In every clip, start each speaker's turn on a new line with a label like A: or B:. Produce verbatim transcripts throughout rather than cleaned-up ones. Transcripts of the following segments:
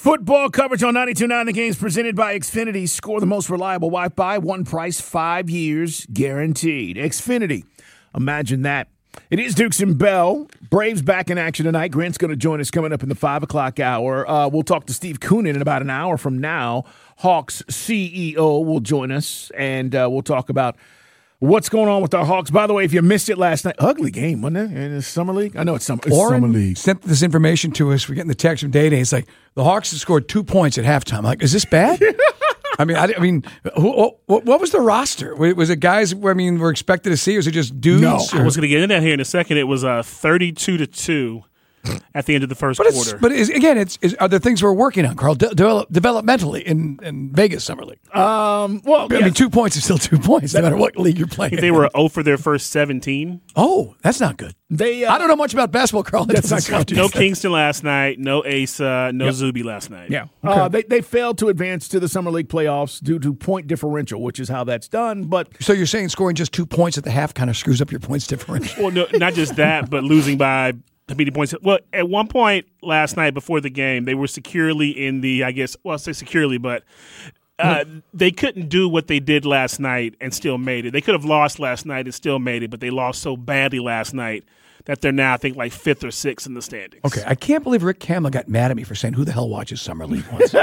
A: Football coverage on ninety-two point nine The Game's presented by Xfinity. Score the most reliable Wi-Fi, one price, five years guaranteed. Xfinity. Imagine that. It is Dukes and Bell. Braves back in action tonight. Grant's going to join us coming up in the five o'clock hour. Uh, we'll talk to Steve Koonin in about an hour from now. Hawks C E O will join us, and uh, we'll talk about what's going on with our Hawks. By the way, if you missed it last night, ugly game, wasn't it? In the Summer League? I know it's Summer, it's
B: Warren
A: summer League.
B: Sent this information to us. We're getting the text from Day Day. It's like, the Hawks have scored two points at halftime. I'm like, is this bad? I mean, I, I mean, who, what, what was the roster? Was it guys? I mean, we're expected to see, or was it just dudes?
A: No,
C: I was going to get into that here in a second. It was uh, thirty-two to two at the end of the first
B: but it's,
C: quarter.
B: But it's, again, it's, it's are there things we're working on, Carl, de- develop, developmentally in, in Vegas Summer League?
A: Um, well,
B: I
A: yeah.
B: mean, two points is still two points, no matter what league you're playing.
C: They were zero for their first seventeen.
B: Oh, that's not good.
A: They, uh,
B: I don't know much about basketball, Carl.
A: That's not good.
C: No Kingston last night. No Asa. No
A: Yep.
C: Zuby last night.
A: Yeah. Okay. Uh, they, they failed to advance to the Summer League playoffs due to point differential, which is how that's done. But
B: So you're saying scoring just two points at the half kind of screws up your points differential?
C: Well, no, not just that, but losing by how many points? Well, at one point last night before the game, they were securely in the, I guess, well, I'll say securely, but uh, they couldn't do what they did last night and still made it. They could have lost last night and still made it, but they lost so badly last night that they're now, I think, like fifth or sixth in the standings.
B: Okay, I can't believe Rick Kamla got mad at me for saying, who the hell watches Summer League once?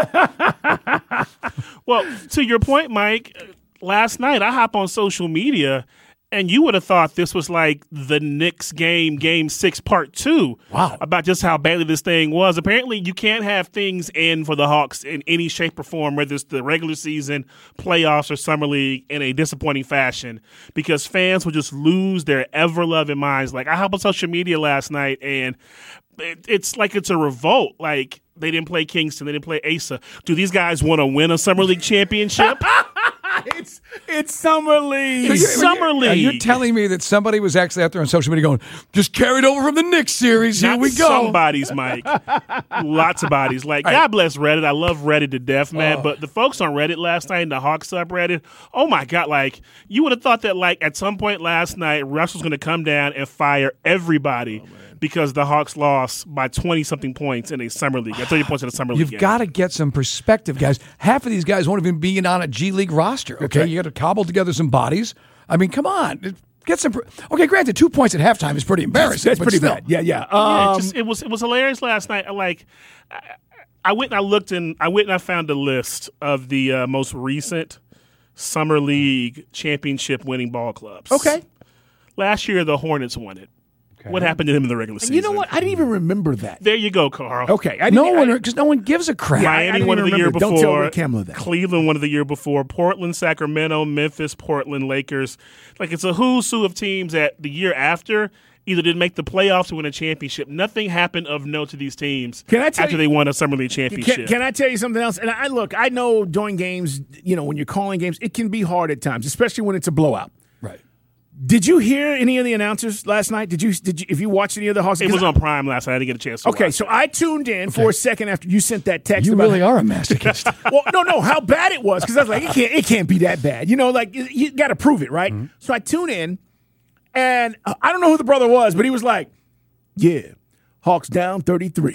C: Well, to your point, Mike, last night I hop on social media, and you would have thought this was like the Knicks game, game six, part two.
B: Wow.
C: About just how badly this thing was. Apparently, you can't have things end for the Hawks in any shape or form, whether it's the regular season, playoffs, or summer league, in a disappointing fashion, because fans will just lose their ever-loving minds. Like, I hop on social media last night, and it, it's like it's a revolt. Like, they didn't play Kingston. They didn't play Asa. Do these guys want to win a summer league championship?
A: it's it's Summer League.
B: So you're-
C: Summer
B: you're-
C: League.
B: You're telling me that somebody was actually out there on social media going, just carried over from the Knicks series. Here
C: Not
B: we go.
C: some bodies, Mike. Lots of bodies. Like, God bless Reddit. I love Reddit to death, man.
B: Oh.
C: But the folks on Reddit last night, in the Hawks subreddit, oh my God, like, you would have thought that, like, at some point last night, Russ was going to come down and fire everybody because the Hawks lost by twenty-something points in a summer league. At thirty points in a summer league
B: You've
C: game.
B: got to get some perspective, guys. Half of these guys won't even be on a G League roster, okay?
A: right.
B: You got to cobble together some bodies. I mean, come on. Get some. per- Okay, granted, two points at halftime is pretty embarrassing.
A: That's
B: but
A: pretty
B: still.
A: bad. Yeah, yeah.
C: Yeah,
A: Um,
C: it, just, it was it was hilarious last night. Like, I, I went and I looked and I went and I found a list of the uh, most recent summer league championship winning ball clubs.
A: okay.
C: Last year, the Hornets won it. What happened to them in the regular season?
A: You know what? I didn't even remember that.
C: There you go, Carl.
A: Okay. I
B: No
A: didn't-
B: one,
A: I-
B: because no one gives a crap.
A: Yeah, I- I
C: Miami
A: didn't
C: won
A: even
C: of the year
A: remember. Don't
C: before.
A: tell Rick Kamla that.
C: Cleveland won of the year before. Portland, Sacramento, Memphis, Portland, Lakers. Like, it's a who's who of teams that the year after either didn't make the playoffs or win a championship. Nothing happened of note to these teams
A: Can I tell
C: after
A: you-
C: they won a summer league championship.
A: Can, can I tell you something else? And I look, I know during games, you know, when you're calling games, it can be hard at times, especially when it's a blowout.
B: Right.
A: Did you hear any of the announcers last night? Did you? Did you? If you watched any of the Hawks,
C: It was on Prime last night. I didn't get a chance to
A: Okay,
C: watch
A: so
C: it.
A: I tuned in for a second after you sent that text.
B: You
A: about
B: really are a masochist.
A: Well, no, no, how bad it was, because I was like, it can't, it can't be that bad. You know, like you, you got to prove it, right?
B: Mm-hmm.
A: So I tune in, and uh, I don't know who the brother was, but he was like, "Yeah, Hawks down thirty-three."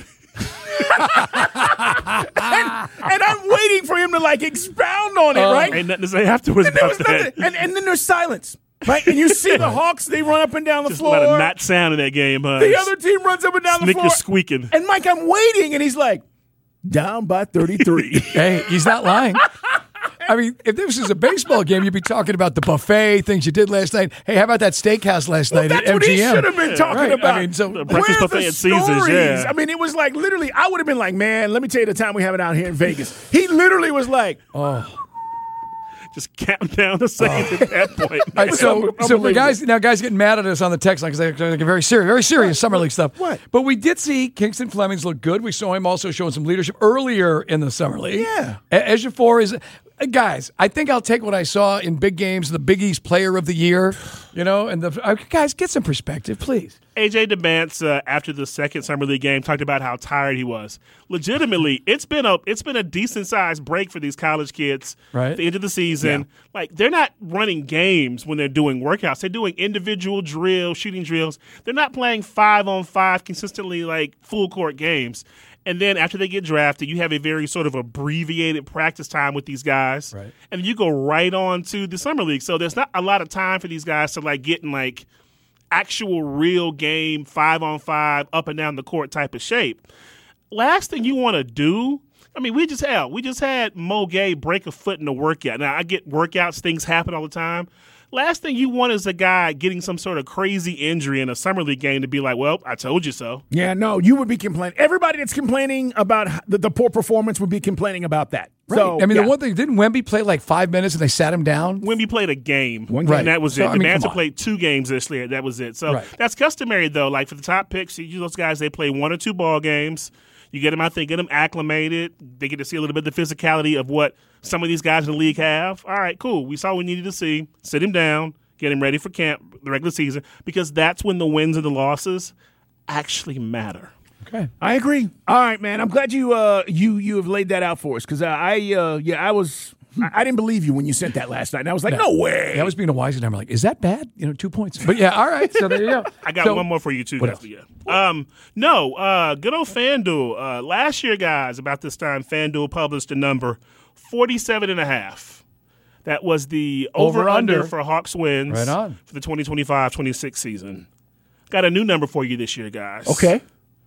A: and, and I'm waiting for him to like expound on it, right?
C: Ain't nothing to say afterwards
A: And, there
C: about
A: was
C: that.
A: nothing, and, and then there's silence, right? And you see the Hawks, they run up and down the
C: Just
A: floor.
C: a lot of not sound in that game, huh?
A: The other team runs up and down the
C: Nick
A: floor.
C: is squeaking.
A: And Mike, I'm waiting, and he's like, down by thirty-three.
B: Hey, he's not lying. I mean, if this was a baseball game, you'd be talking about the buffet, things you did last night. Hey, how about that steakhouse last
A: Well,
B: night
A: that's
B: at
A: what
B: M G M?
A: he should have been talking
B: Right.
A: about.
B: I mean, so
C: The
A: Where
C: breakfast
A: are
C: buffet
A: the
C: at Caesars,
A: stories?
C: yeah.
A: I mean, it was like literally, I would have been like, man, let me tell you the time we have it out here in Vegas. He literally was like,
C: Just counting down the seconds at that point.
B: All right, so, so for
A: Unbelievable.
B: guys now, guys getting mad at us on the text line because they're like very serious, very serious summer league stuff.
A: What?
B: But we did see Kingston Flemings look good. We saw him also showing some leadership earlier in the summer league.
A: Yeah.
B: E- Ejiofor is, uh, guys. I think I'll take what I saw in big games, the Big East Player of the Year. You know, and the uh, guys get some perspective, please.
C: A J DeBance, uh, after the second summer league game, talked about how tired he was. Legitimately, it's been a it's been a decent sized break for these college kids.
B: Right.
C: At the end of the season, like they're not running games when they're doing workouts. They're doing individual drills, shooting drills. They're not playing five on five consistently, like full court games. And then after they get drafted, you have a very sort of abbreviated practice time with these guys.
B: Right.
C: And you go right on to the summer league. So there's not a lot of time for these guys to like get in like actual real game, five on five, up and down the court type of shape. Last thing you want to do, I mean, we just had we just had Mo Gay break a foot in a workout. Now I get workouts, things happen all the time. Last thing you want is a guy getting some sort of crazy injury in a summer league game to be like, well, I told you so.
A: Yeah, no, you would be complaining. Everybody that's complaining about the, the poor performance would be complaining about that.
B: Right.
A: So,
B: I mean,
A: yeah.
B: the one thing, didn't Wemby play like five minutes and they sat him down?
C: Wemby played a game,
A: One
C: and
A: game.
C: that was
B: So,
C: it.
B: I
C: The
B: mean,
C: Mavs
B: come on.
C: played two games this year. That was it. So
B: Right.
C: that's customary, though. Like for the top picks, you those guys, they play one or two ball games. You get them out there, get them acclimated. They get to see a little bit of the physicality of what some of these guys in the league have. All right, cool. We saw what we needed to see. Sit him down, get him ready for camp, the regular season, because that's when the wins and the losses actually matter.
B: Okay.
A: I agree. All right, man. I'm glad you uh you you have laid that out for us because uh, I uh yeah I was I, I didn't believe you when you sent that last night. And I was like, no, way.
B: Yeah, I was being a wise guy. I'm like, is that bad? You know, two points. But yeah, all right. So there you go.
C: I got
B: So-
C: one more for you, too.
B: What
C: Guys. Yeah. Um, no, uh, good old FanDuel. Uh, last year, guys, about this time, FanDuel published a number, forty-seven and a half. That was the over-under
B: Over-under.
C: for Hawks wins
B: Right on.
C: for the twenty twenty-five twenty-six season. Got a new number for you this year, guys.
A: Okay.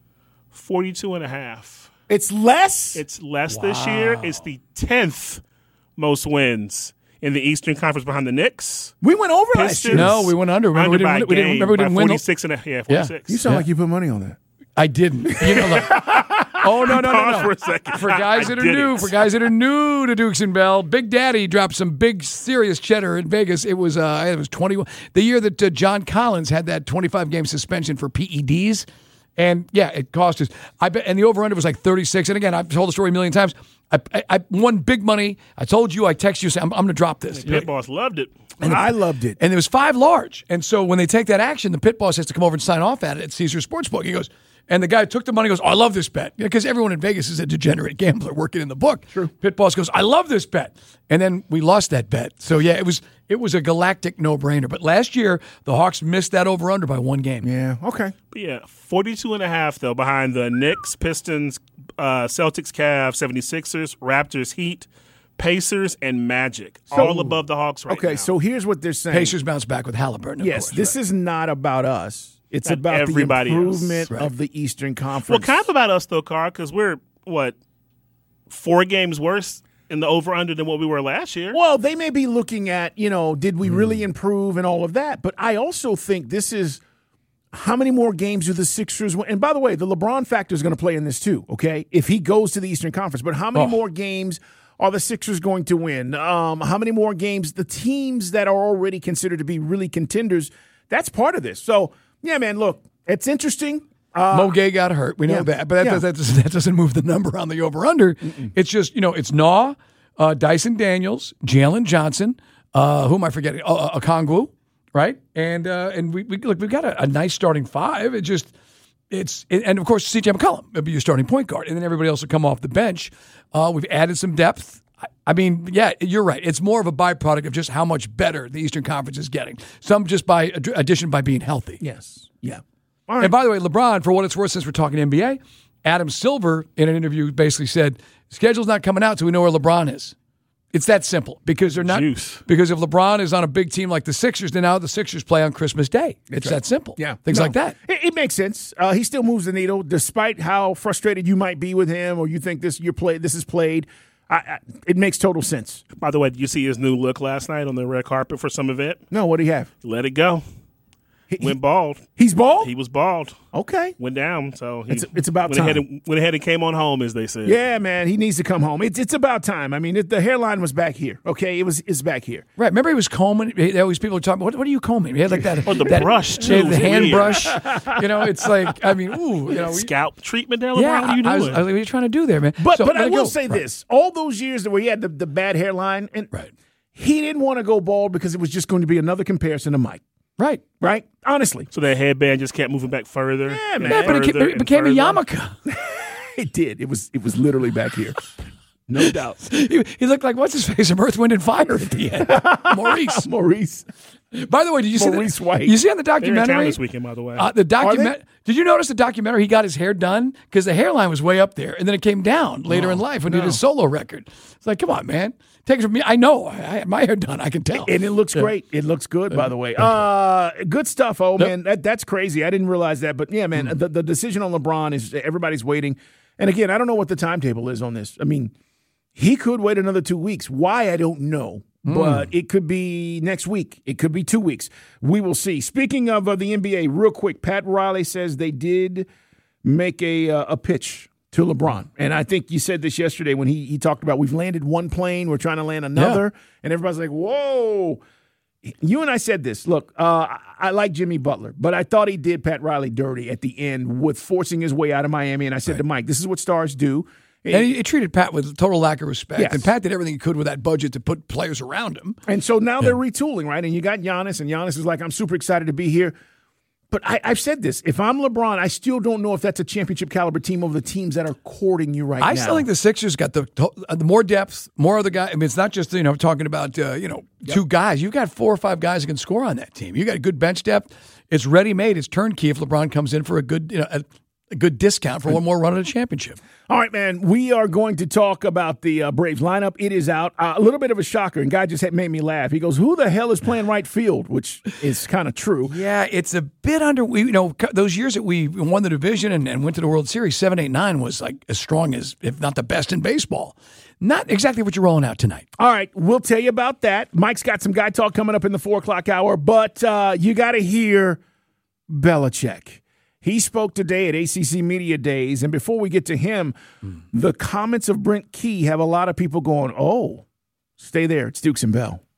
C: forty-two and a half.
A: It's less.
C: It's less this year. It's the tenth most wins in the Eastern Conference behind the Knicks.
A: we went over last
C: Pistons.
A: year.
B: No, we went under. Remember,
C: Under
B: we
C: by
B: didn't, we didn't,
C: game
B: remember we
C: by
B: didn't win. the-
C: forty-six and a half. Yeah, forty-six.
A: You sound
B: Yeah.
A: like you put money on that.
B: I didn't. You know, like, oh, no, no, no,
C: Pause
B: no.
C: for a second.
B: For guys
C: I
B: that are
C: did
B: new,
C: it.
B: for guys that are new to Dukes and Bell, Big Daddy dropped some big, serious cheddar in Vegas. It was, uh, it was twenty-one. The year that uh, John Collins had that twenty-five game suspension for P E Ds. And yeah, it cost us. I bet, and the over-under was like thirty-six. And again, I've told the story a million times. I, I, I won big money. I told you, I text you, say, I'm, I'm going to drop this.
C: Pit Boss loved it.
A: And I loved it.
B: And there was five large. And so when they take that action, the pit boss has to come over and sign off at it at Caesar Sportsbook. He goes, and the guy took the money, goes, oh, I love this bet. Because everyone in Vegas is a degenerate gambler working in the book. True. Pit boss goes, I love this bet. And then we lost that bet. So yeah, it was it was a galactic no-brainer. But last year, the Hawks missed that over-under by one game.
A: Yeah. Okay.
C: But yeah, forty-two and a half, though, behind the Knicks, Pistons, uh, Celtics, Cavs, seventy-sixers, Raptors, Heat, Pacers, and Magic. all above the Hawks right
A: Okay.
C: now.
A: So here's what they're saying.
B: Pacers bounce back with Halliburton. Of
A: Yes,
B: course,
A: this
B: right.
A: is not about us. It's
C: Not
A: about the
C: everybody else.
A: improvement
B: Right.
A: of the Eastern Conference.
C: Well, kind of about us, though, Carl, because we're, what, four games worse in the over-under than what we were last year?
A: Well, they may be looking at, you know, did we really improve and all of that. But I also think this is how many more games do the Sixers win? And by the way, the LeBron factor is going to play in this too, okay? If he goes to the Eastern Conference. But how many
B: Oh.
A: more games are the Sixers going to win? Um, how many more games? The teams that are already considered to be really contenders, that's part of this. So, yeah, man, look, it's interesting. Uh,
B: Mo Gay got hurt. We know
A: yeah.
B: that. But that,
A: Yeah.
B: does, that, doesn't, that doesn't move the number on the over-under. It's just, you know, it's Naw, uh, Dyson Daniels, Jalen Johnson, uh, who am I forgetting? Uh, uh, Okongwu, right? And uh, and we, we look, we've got a, a nice starting five. It just, it's, it, and of course, C J McCollum will be your starting point guard. And then everybody else will come off the bench. Uh, we've added some depth. I, I mean, yeah, you're right. It's more of a byproduct of just how much better the Eastern Conference is getting. Some just by ad- addition by being healthy.
A: yes. Yeah.
B: And by the way, LeBron, for what it's worth, since we're talking N B A, Adam Silver in an interview basically said, schedule's not coming out till we know where LeBron is. It's that simple because they're not
C: Juice.
B: because if LeBron is on a big team like the Sixers, then now the Sixers play on Christmas Day. It's that simple.
A: Yeah.
B: Things
A: No,
B: like that.
A: It, it makes sense. Uh, he still moves the needle, despite how frustrated you might be with him, or you think this you're play this is played. I, I, it makes total sense.
C: By the way, did you see his new look last night on the red carpet for some event?
A: No, what do you have?
C: Let it go.
A: He, he-
C: Went bald.
A: he's bald.
C: He was bald.
A: Okay.
C: Went down. So he,
A: It's- it's about
C: went Ahead
A: time.
C: and, went ahead and came on home, as they said.
A: Yeah, man, he needs to come home. It's it's about time. I mean, it, the hairline was back here. Okay, it was it's back here.
B: Right. Remember he was combing. He, always people were talking, what, what are you combing? He had like that.
C: Or the
B: that-
C: brush, too.
B: yeah,
C: It
B: the
C: was
B: hand
C: weird.
B: brush. You know, it's like, I mean, ooh. You know, we-
C: Scalp treatment there, LeBron?
B: yeah,
C: what are you
B: I, I was,
C: doing?
B: I was like, what are you trying to do there, man?
A: But
B: So,
A: but
B: let
A: I
B: it
A: will
B: go.
A: say
B: Right.
A: this: all those years where he had the, the bad hairline, and
B: Right.
A: he didn't want to go bald because it was just going to be another comparison to Mike.
B: Right.
A: Right? Honestly,
C: so that headband just kept moving back further.
A: Yeah,
C: and
A: man.
B: Yeah, but it,
C: further
B: ca- it
C: and
B: became a
C: further.
B: yarmulke.
A: it did. It was it was literally back here. No doubt.
B: he, he looked like, what's his face, from Earth, Wind, and Fire at the end. Maurice.
A: Maurice.
B: By the way, did you see
A: Maurice
B: the,
A: White.
B: You see on the
C: They're in town
B: documentary?
C: this weekend, by the way.
B: Uh, the document. Did you notice the documentary? He got his hair done because the hairline was way up there, and then it came down later
A: Oh,
B: in life when
A: no.
B: he did his solo record. It's like, come on, man, take it from me. I know, I, I had my hair done. I can tell,
A: And it looks
B: Yeah.
A: great. It looks good, by the way. Uh, good stuff. Oh, man, that, that's crazy. I didn't realize that. But, yeah, man,
B: Mm.
A: the, the decision on LeBron is everybody's waiting. And, again, I don't know what the timetable is on this. I mean, he could wait another two weeks. Why, I don't know. But it could be next week. It could be two weeks. We will see. Speaking of uh, the N B A, real quick, Pat Riley says they did make a uh, a pitch to LeBron. And I think you said this yesterday when he, he talked about we've landed one plane, we're trying to land another. Yeah. And everybody's like, whoa. You and I said this. Look, uh, I, I like Jimmy Butler, but I thought he did Pat Riley dirty at the end with forcing his way out of Miami. And I said right. to Mike, this is what stars do.
B: And he, he treated Pat with total lack of respect.
A: Yes.
B: And Pat did everything he could with that budget to put players around him.
A: And so now
B: yeah.
A: they're retooling, right? And you got Giannis, and Giannis is like, I'm super excited to be here. But I, I've said this. If I'm LeBron, I still don't know if that's a championship caliber team over the teams that are courting you right
B: I
A: now.
B: I still think the Sixers got the, the more depth, more other guys. I mean, it's not just, you know, talking about, uh, you know, yep. two guys. You've got four or five guys that can score on that team. You got good bench depth. It's ready-made. It's turnkey if LeBron comes in for a good, you know, a, a good discount for one more run at a championship.
A: All right, man, we are going to talk about the uh, Braves lineup. It is out. Uh, a little bit of a shocker, and guy just had made me laugh. He goes, who the hell is playing right field, which is kind of true.
B: Yeah, it's a bit under, you know, those years that we won the division and, and went to the World Series, seven, eight, nine was like as strong as, if not the best in baseball. Not exactly what you're rolling out tonight.
A: All right, we'll tell you about that. Mike's got some guy talk coming up in the four o'clock hour, but uh, you got to hear Belichick. He spoke today at A C C Media Days, and before we get to him, mm. the comments of Brent Key have a lot of people going, oh, stay there. It's Dukes and Bell.